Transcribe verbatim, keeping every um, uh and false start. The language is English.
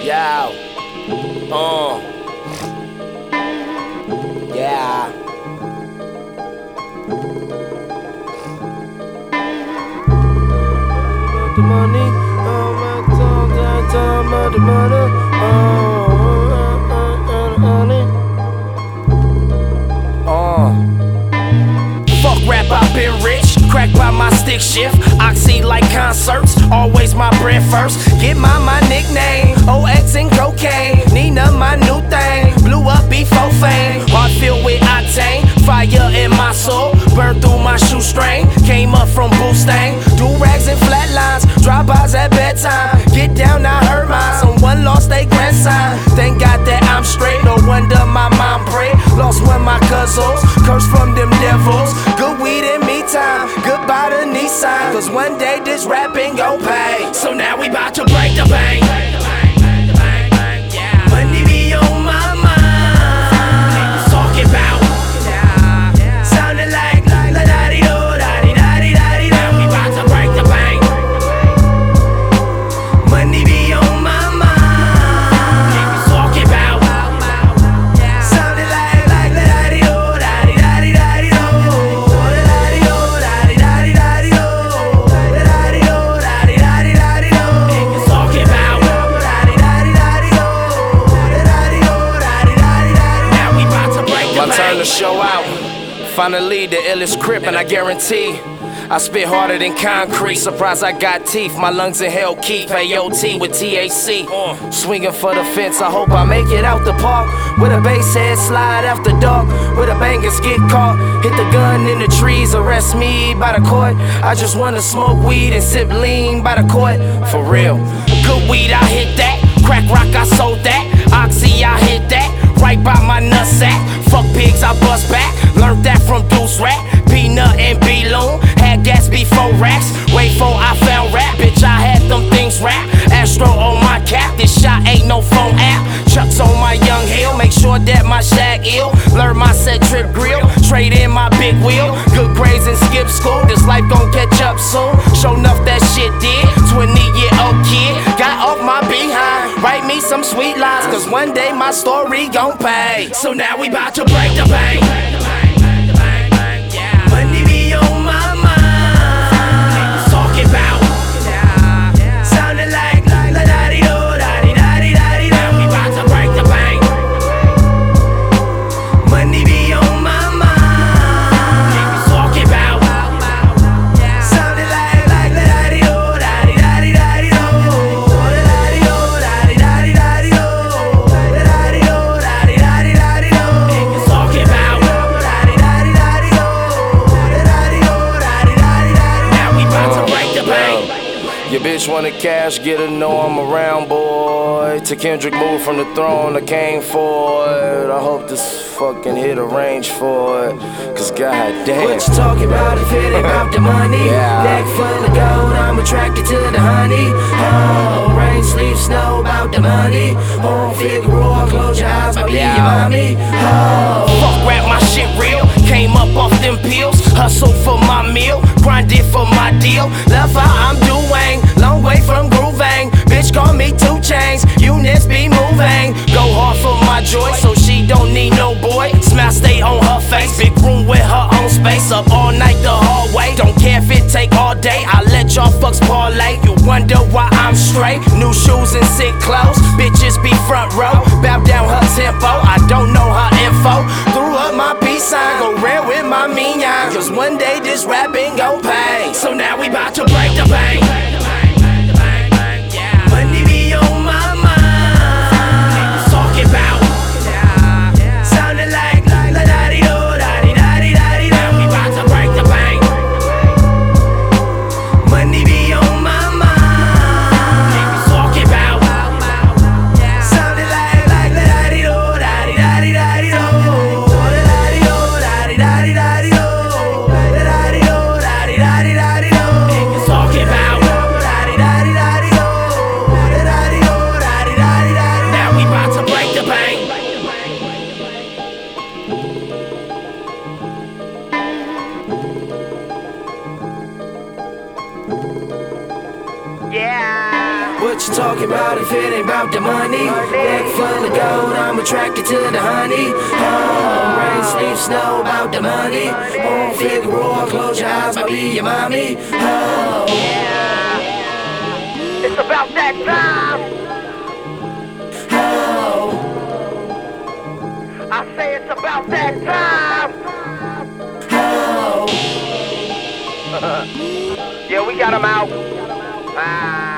Yeah. Uh. Yeah. The money, oh my time, time, time, of the money, oh, uh, honey. Uh. Fuck rap, I've been rich. Crack by my stick shift. Oxy like concerts. Always my bread first. Get my my nickname. O X and cocaine. Nina my new thing. Blew up before fame. Heart filled with octane. Fire in my soul. Burned through my shoestring. Came up from Boostang. Do rags and flatlines. Drive-bys at bedtime. Get down, I heard mine. Someone lost their grandson. Thank God that I'm straight. No wonder my mom prayed. Lost one of my cousins. Cursed from them devils. Good weed and me time. Goodbye to Nissan. Cause one day this rapping gon' pay. So now we bout to break the bank. Money be on my mind. Talking about sounding like la da di do da di da di da di. Now we bout to break the bank. Money be on my mind. Talking about sounding like like la da di do da di da di da di do. La di do da di da di da di do. La di do da di da di da di do. Talking about da di da di da di do. La di do da di da di da di. Now we bout to break the bank. My turn to show out. Finally, the illest crip, and I guarantee I spit harder than concrete. Surprised I got teeth, my lungs in hell keep. Peyote with T H C. Swinging for the fence, I hope I make it out the park. With a bass head slide after dark. With a bangers get caught. Hit the gun in the trees, arrest me by the court. I just wanna smoke weed and sip lean by the court. For real. Good weed, I hit that. Crack rock, I sold that. Oxy, I hit that. Right by my nutsack. Fuck pigs, I bust back. Learned that from Deuce Rat. Peanut and B-Loon. Had gas before racks. Wait for I found rap. Bitch, I had them things rap. Astro on my cap. This shot ain't no phone app. Chucks on my young hill. Make sure that my shag ill. Learn my set trip grill. Trade in my big wheel. Good grades and skip school. This life gon' catch up soon. Show enough that shit did. twenty year old kid. Got off my behind. Write me some sweet lines. Cause one day my story gon' pay. So now we bout to break the bank. Money be on my mind. Talking about sounding like la da di do da di da di da di. Now we bout to break the bank. Money be on my mind. Talking about sounding like like la da di do da di da di da di do. La di do da di da di da di do. La di do da di da di da di do. Talking about da di da di da di do. La di do da di da di da di. Now we bout to break the bank. Your bitch wanna cash, get her, know I'm around, boy. To Kendrick move from the throne, I came for it. I hope this fucking hit a range for it. Cause goddamn. What you talking about if it ain't about the money? Yeah. Neck full of gold, I'm attracted to the honey. Oh, rain, sleep, snow, about the money. Oh, Figueroa, close your eyes, I'll be your mommy. Oh, fuck rap, my shit real. Came up off them pills. Hustle for my meal, grinded for my deal. Love how I'm doing, long way from grooving. Bitch call me two chains, units be moving. Go hard for my joy, so she don't need no boy. Smile stay on her face, big room with her own space. Up all night the hallway, don't care if it take all day. I let y'all fucks parlay, you wonder why I'm straight. New shoes and sick clothes, bitches be front row. Bow down her tempo, I don't know her info. Threw up my peace sign, go rare with my mean eye. Cause one day this rapping gon' pay. So now we bout to break the bank. Money be on my mind. Talking about sounding like la da di do da di da di da di. Now we bout to break the bank. Money be on my mind. Talking about sounding like like la da di do da di da di da di do. La di do da di da di da di do. La di do da di da di da di do. Talking about you talking about if it ain't about the money? Neck full of gold, I'm attracted to the honey. Oh, rain, sleep, snow, about the money. On Figueroa, close your eyes, I'll be your mommy. Oh, Yeah, it's about that time. oh, I say it's about that time. oh. Yeah, we got him out. Ah.